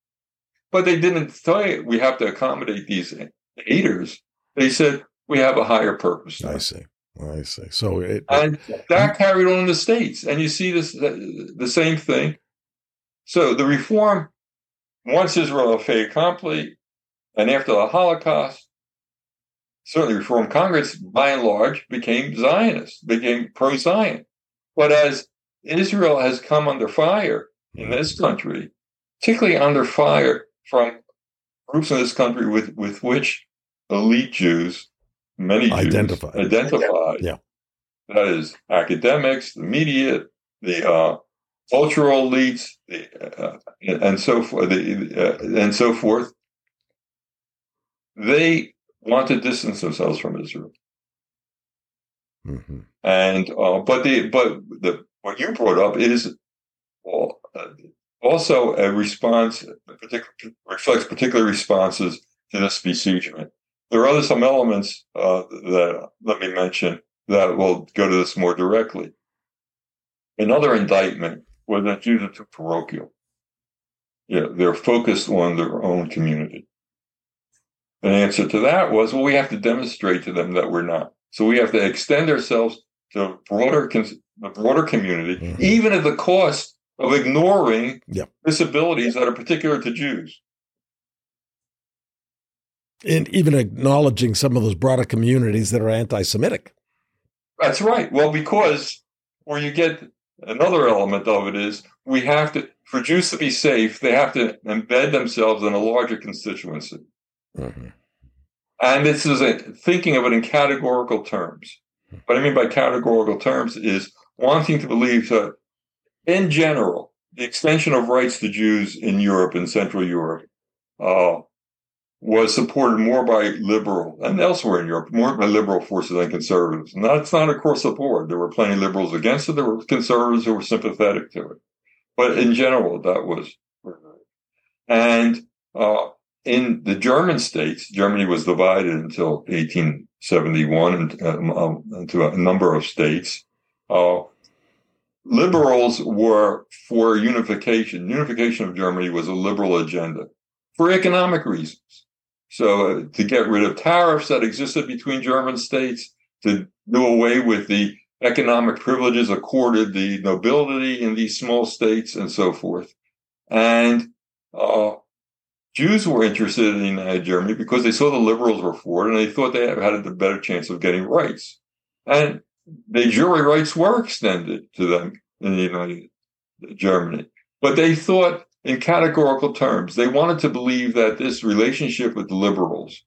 But they didn't say we have to accommodate these haters. They said we have a higher purpose now. I see. I see. So it, and that carried on in the States, and you see this the, the same thing. So the reform, once Israel a fait accompli, and after the Holocaust, certainly Reform Congress, by and large, became Zionist, became pro-Zion. But as Israel has come under fire in this country, particularly under fire from groups in this country with, with which elite Jews, many Jews, identify. identify. Yeah. That is academics, the media, the uh, cultural elites, the, uh, and so forth, the, uh, and so forth. They want to distance themselves from Israel. Mm-hmm. And uh, but the but the what you brought up is well, uh, also a response, particular, reflects particular responses to this besiegement. There are other some elements uh, that let me mention that will go to this more directly. Another indictment was that Jews are too parochial. Yeah, they're focused on their own community. The answer to that was, well, we have to demonstrate to them that we're not. So we have to extend ourselves to a broader, the broader community, mm-hmm. even at the cost of ignoring yep. disabilities that are particular to Jews. And even acknowledging some of those broader communities that are anti-Semitic. That's right. Well, because where you get another element of it is we have to, for Jews to be safe, they have to embed themselves in a larger constituency. Mm-hmm. And this is a, thinking of it in categorical terms. What I mean by categorical terms is wanting to believe that, in general, the extension of rights to Jews in Europe and Central Europe uh, was supported more by liberal, and elsewhere in Europe, more by liberal forces than conservatives. And that's not across the board. There were plenty of liberals against it. There were conservatives who were sympathetic to it. But in general, that was. And uh, in the German states, Germany was divided until eighteen seventy-one uh, into a number of states. Uh, liberals were for unification. Unification of Germany was a liberal agenda for economic reasons. So uh, to get rid of tariffs that existed between German states, to do away with the economic privileges accorded the nobility in these small states, and so forth. And uh, Jews were interested in uh, Germany because they saw the liberals were for it, and they thought they had a better chance of getting rights. And the jury rights were extended to them in the United Germany. But they thought in categorical terms. They wanted to believe that this relationship with the liberals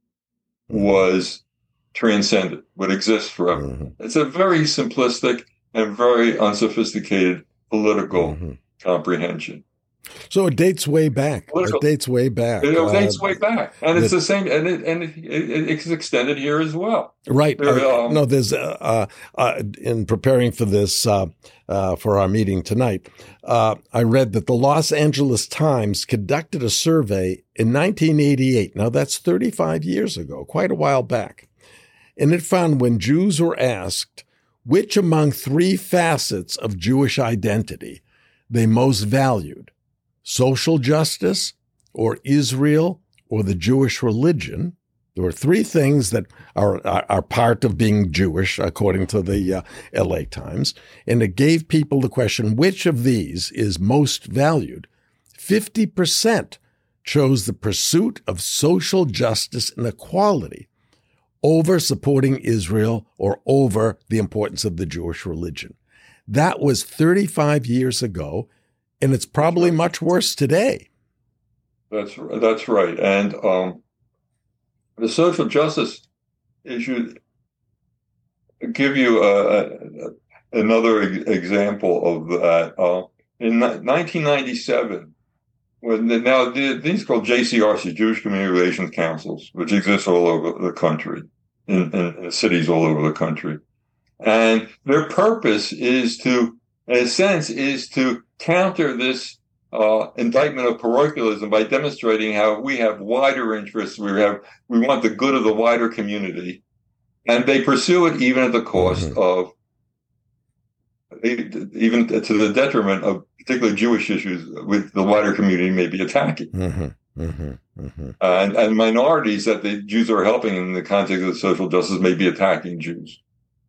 was transcendent, would exist forever. Mm-hmm. It's a very simplistic and very unsophisticated political mm-hmm. comprehension. So it dates way back. Political, it dates way back. It dates uh, way back, and the, it's the same, and it and it, it, it's extended here as well. Right. There, um, no, there's uh, uh, in preparing for this uh, uh, for our meeting tonight, uh, I read that the Los Angeles Times conducted a survey in nineteen eighty-eight. Now that's thirty-five years ago, quite a while back, and it found when Jews were asked which among three facets of Jewish identity they most valued, social justice, or Israel, or the Jewish religion. There were three things that are, are, are part of being Jewish, according to the uh, L A Times. And it gave people the question, which of these is most valued? fifty percent chose the pursuit of social justice and equality over supporting Israel or over the importance of the Jewish religion. That was thirty-five years ago. And it's probably much worse today. That's that's right. And um, the social justice issue, give you a, a, another example of that. Uh, in nineteen ninety-seven, when the, now the, these are called J C R C, Jewish Community Relations Councils, which exist all over the country, in, in cities all over the country. And their purpose is to, in a sense, is to counter this uh, indictment of parochialism by demonstrating how we have wider interests. We have we want the good of the wider community, and they pursue it even at the cost mm-hmm. of, even to the detriment of particular Jewish issues, with the wider community may be attacking, mm-hmm. Mm-hmm. Mm-hmm. Uh, and, and minorities that the Jews are helping in the context of social justice may be attacking Jews,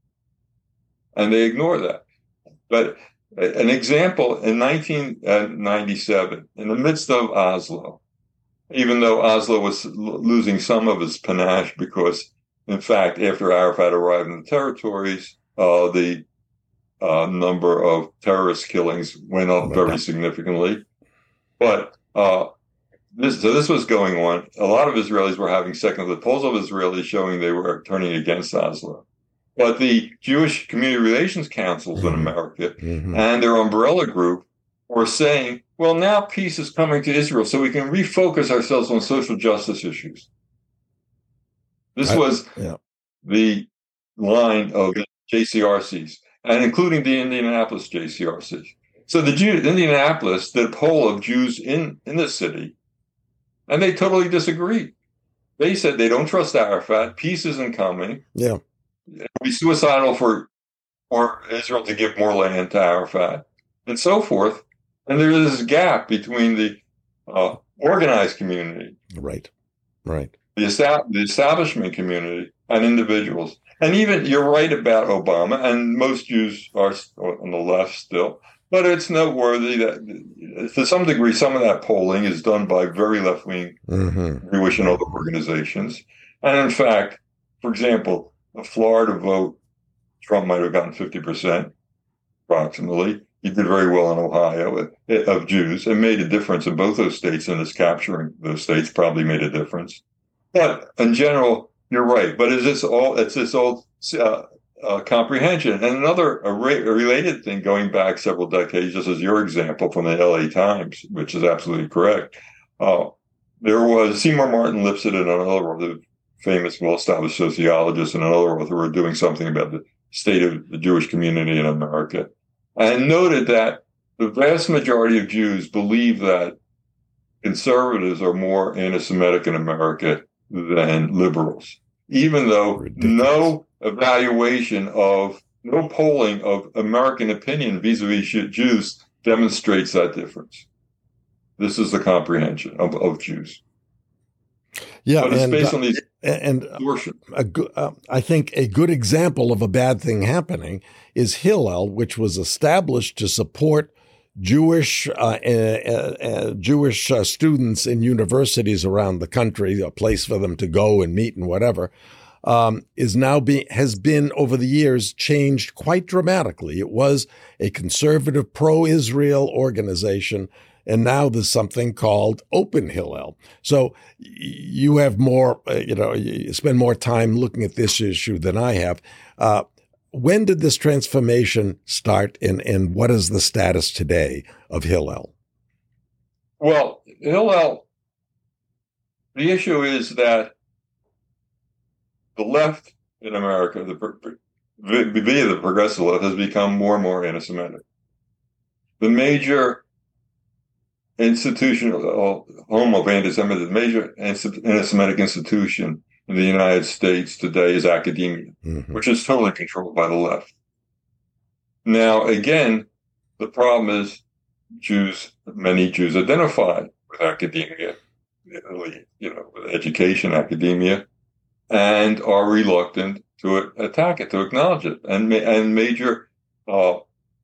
and they ignore that. But an example, in nineteen ninety-seven, in the midst of Oslo, even though Oslo was losing some of its panache because, in fact, after Arafat arrived in the territories, uh, the uh, number of terrorist killings went up very significantly. But uh, this, so this was going on. A lot of Israelis were having second thoughts. Polls of Israelis showing they were turning against Oslo. But the Jewish Community Relations Councils mm-hmm. in America mm-hmm. and their umbrella group were saying, well, now peace is coming to Israel, so we can refocus ourselves on social justice issues. This I, was yeah. the line of J C R Cs, and including the Indianapolis J C R Cs. So the Jew, Indianapolis did a poll of Jews in, in the city, and they totally disagreed. They said they don't trust Arafat, peace isn't coming. Yeah. It would be suicidal for, for Israel to give more land to Arafat, and so forth. And there's this gap between the uh, organized community, right, right, the, esta- the establishment community, and individuals. And even you're right about Obama, and most Jews are on the left still. But it's noteworthy that, to some degree, some of that polling is done by very left-wing mm-hmm. Jewish and other organizations. And in fact, for example, the Florida vote, Trump might have gotten fifty percent, approximately. He did very well in Ohio of Jews, and made a difference in both those states, and his capturing those states probably made a difference. But in general, you're right. But is this all? It's this old uh, uh, comprehension. And another a ra- a related thing going back several decades, just as your example from the L A Times, which is absolutely correct. Uh, there was Seymour Martin Lipset and another the famous, well-established sociologist and another author were doing something about the state of the Jewish community in America, and noted that the vast majority of Jews believe that conservatives are more anti-Semitic in America than liberals, even though Ridiculous. no evaluation of, no polling of American opinion vis-a-vis Jews demonstrates that difference. This is the comprehension of, of Jews. Yeah, but it's and, based on these and a, uh, I think a good example of a bad thing happening is Hillel, which was established to support Jewish uh, uh, uh, Jewish uh, students in universities around the country, a place for them to go and meet and whatever, um, is now being has been over the years changed quite dramatically. It was a conservative pro-Israel organization. And now there's something called Open Hillel. So you have more, uh, you know, you spend more time looking at this issue than I have. Uh, when did this transformation start, and, and what is the status today of Hillel? Well, Hillel, the issue is that the left in America, the, via the progressive left, has become more and more anti-Semitic. The major institutional home of anti-Semitism, the major anti-Semitic institution in the United States today is academia, mm-hmm. which is totally controlled by the left. Now, again, the problem is Jews, many Jews identify with academia, you know, with education, academia, and are reluctant to attack it, to acknowledge it. And, and major uh,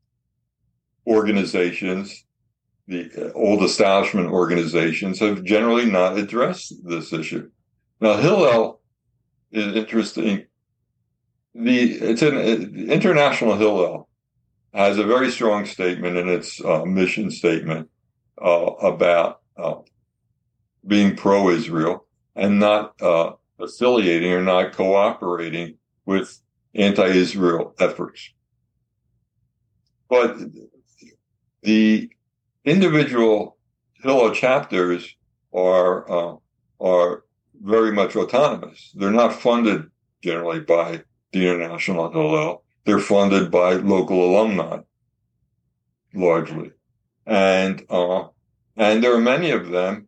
organizations, the old establishment organizations, have generally not addressed this issue. Now, Hillel is interesting. The it's an uh, International Hillel has a very strong statement in its uh, mission statement uh, about uh, being pro-Israel and not uh, affiliating or not cooperating with anti-Israel efforts. But the individual Hillel chapters are uh, are very much autonomous. They're not funded generally by the International Hillel. They're funded by local alumni, largely, and uh, and there are many of them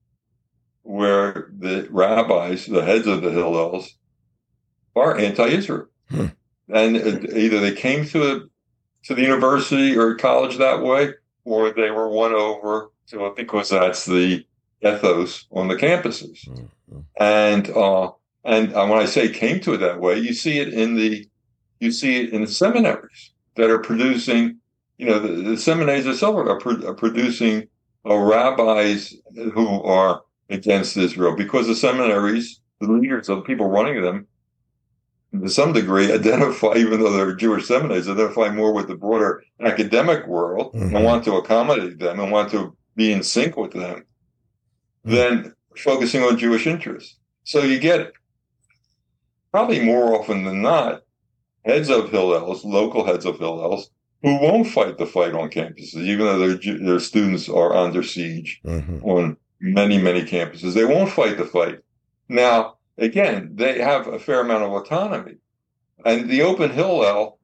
where the rabbis, the heads of the Hillels, are anti-Israel, hmm. and either they came to to the university or college that way, or they were won over to it because that's the ethos on the campuses. Mm-hmm. And uh, and uh, when I say came to it that way, you see it in the you see it in the seminaries that are producing, you know, the, the seminaries themselves are, pro- are producing uh, rabbis who are against Israel, because the seminaries, the leaders of the people running them, to some degree, identify, even though they're Jewish seminaries, identify more with the broader academic world, mm-hmm. and want to accommodate them and want to be in sync with them, mm-hmm. than focusing on Jewish interests. So you get, probably more often than not, heads of Hillels, local heads of Hillels, who won't fight the fight on campuses, even though their, their students are under siege mm-hmm. on many, many campuses. They won't fight the fight. Now, again, they have a fair amount of autonomy. And the Open Hillel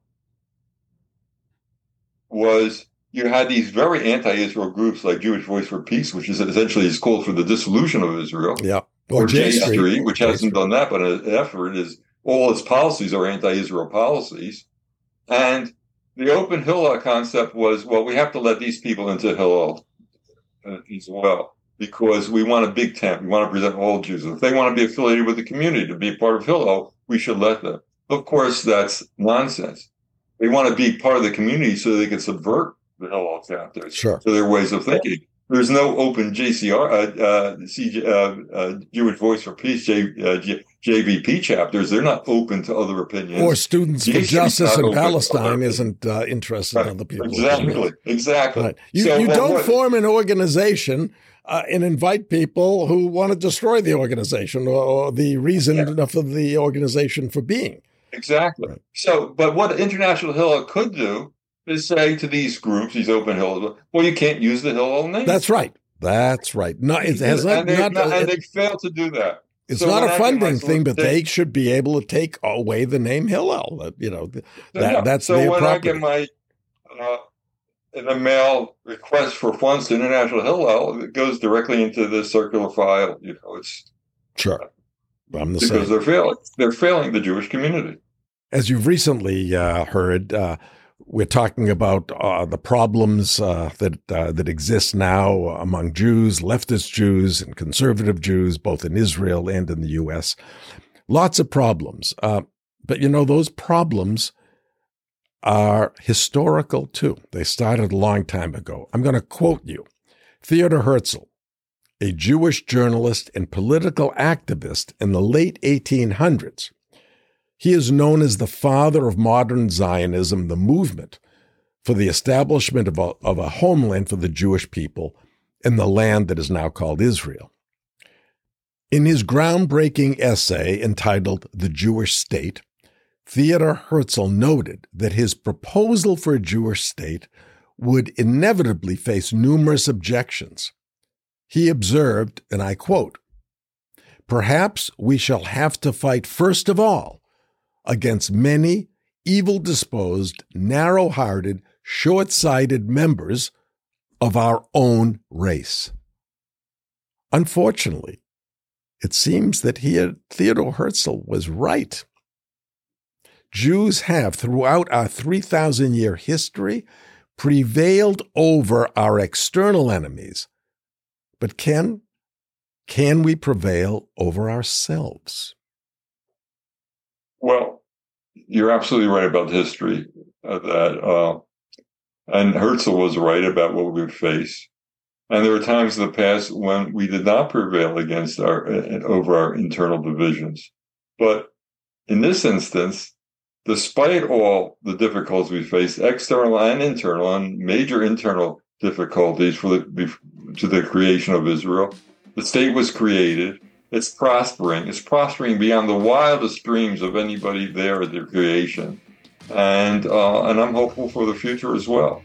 was, you had these very anti-Israel groups like Jewish Voice for Peace, which is essentially is called for the dissolution of Israel. Yeah. Or, or J Street, Street, which J hasn't Street. done that, but an effort is, all its policies are anti-Israel policies. And the Open Hillel concept was, well, we have to let these people into Hillel as well, because we want a big tent. We want to present all Jews. If they want to be affiliated with the community, to be a part of Hillel, we should let them. Of course, that's nonsense. They want to be part of the community so they can subvert the Hillel chapters sure. to their ways of thinking. There's no open J C R, uh, uh, C, uh, uh, Jewish Voice for Peace, J, uh, J, JVP chapters. They're not open to other opinions. Or Students for Justice in Palestine isn't uh, interested right. in other people. Exactly, exactly. Right. You, so, you well, don't what, form an organization uh, and invite people who want to destroy the organization or, or the reason yeah. for the organization for being. Exactly. Right. So, but what International Hillel could do is say to these groups, these Open Hillels, well, you can't use the Hillel name. That's right. That's right. No, it has not, and, they, not, not, and it, they fail to do that. It's so not a funding thing, but they, they should be able to take away the name Hillel. You know, that, no, that's so their when property. I get my uh, in a mail request for funds to International Hillel, it goes directly into the circular file. You know, it's sure. I'm the because same. they're failing. They're failing the Jewish community. As you've recently uh, heard, uh, we're talking about uh, the problems uh, that uh, that exist now among Jews, leftist Jews and conservative Jews, both in Israel and in the U S. Lots of problems. Uh, but, you know, those problems are historical, too. They started a long time ago. I'm going to quote you. Theodor Herzl, a Jewish journalist and political activist in the late eighteen hundreds, he is known as the father of modern Zionism, the movement for the establishment of a, of a homeland for the Jewish people in the land that is now called Israel. In his groundbreaking essay entitled The Jewish State, Theodor Herzl noted that his proposal for a Jewish state would inevitably face numerous objections. He observed, and I quote, "Perhaps we shall have to fight first of all against many evil-disposed, narrow-hearted, short-sighted members of our own race." Unfortunately, it seems that he, Theodor Herzl was right. Jews have, throughout our three thousand year history, prevailed over our external enemies. But can, can we prevail over ourselves? Well, you're absolutely right about history. Uh, that uh, and Herzl was right about what we would face. And there were times in the past when we did not prevail against our uh, over our internal divisions. But in this instance, despite all the difficulties we faced, external and internal, and major internal difficulties for the to the creation of Israel, the state was created. It's prospering. It's prospering beyond the wildest dreams of anybody there at their creation, and uh, and I'm hopeful for the future as well.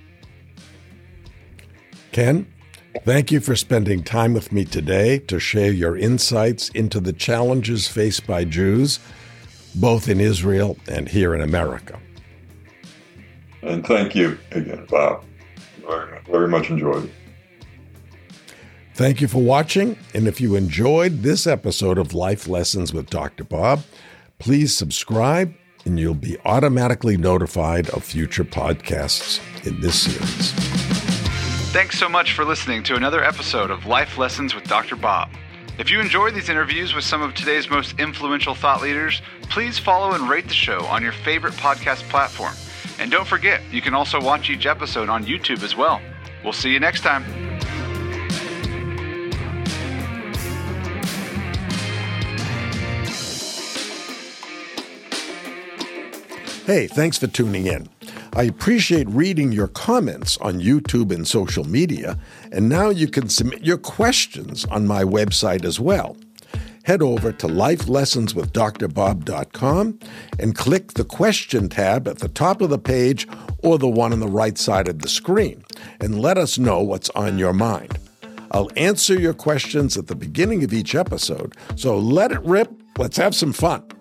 Ken, thank you for spending time with me today to share your insights into the challenges faced by Jews, both in Israel and here in America. And thank you again, Bob. Very, very much enjoyed it. Thank you for watching, and if you enjoyed this episode of Life Lessons with Doctor Bob, please subscribe and you'll be automatically notified of future podcasts in this series. Thanks so much for listening to another episode of Life Lessons with Doctor Bob. If you enjoyed these interviews with some of today's most influential thought leaders, please follow and rate the show on your favorite podcast platform. And don't forget, you can also watch each episode on YouTube as well. We'll see you next time. Hey, thanks for tuning in. I appreciate reading your comments on YouTube and social media, and now you can submit your questions on my website as well. Head over to life lessons with dr bob dot com and click the question tab at the top of the page or the one on the right side of the screen, and let us know what's on your mind. I'll answer your questions at the beginning of each episode, so let it rip. Let's have some fun.